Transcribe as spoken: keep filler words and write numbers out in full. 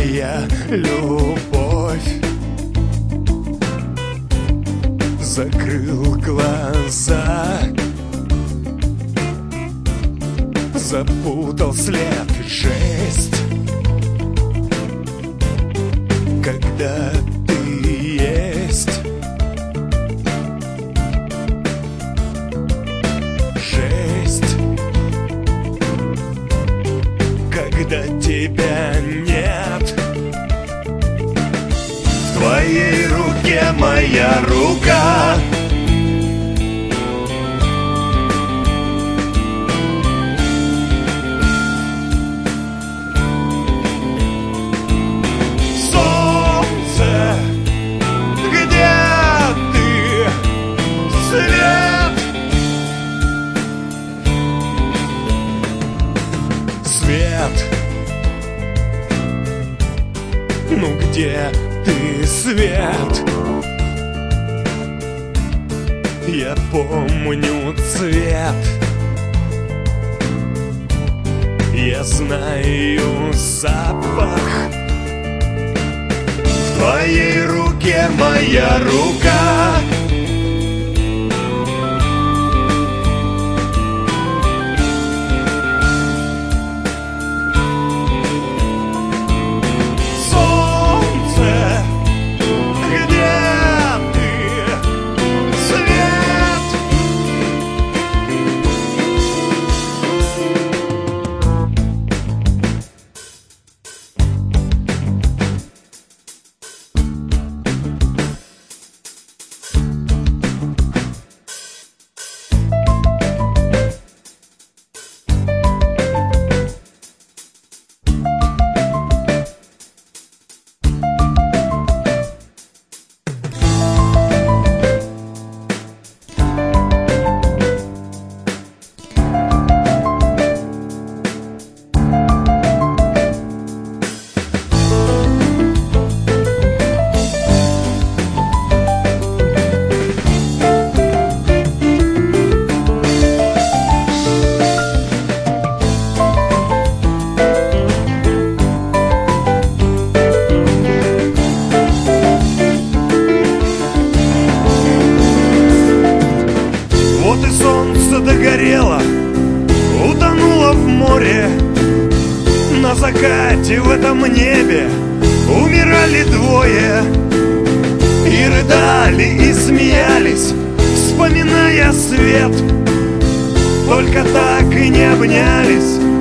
моя любовь. Закрыл глаза, запутал след, жесть. Когда ты есть, жесть. Когда тебя нет, в твоей руке моя рука. Солнце, где ты? Свет, свет. Ну где ты, свет? Я помню цвет, я знаю запах. В твоей руке моя рука. Вот и солнце догорело, утонуло в море. На закате в этом небе умирали двое. И рыдали, и смеялись, вспоминая свет. Только так и не обнялись,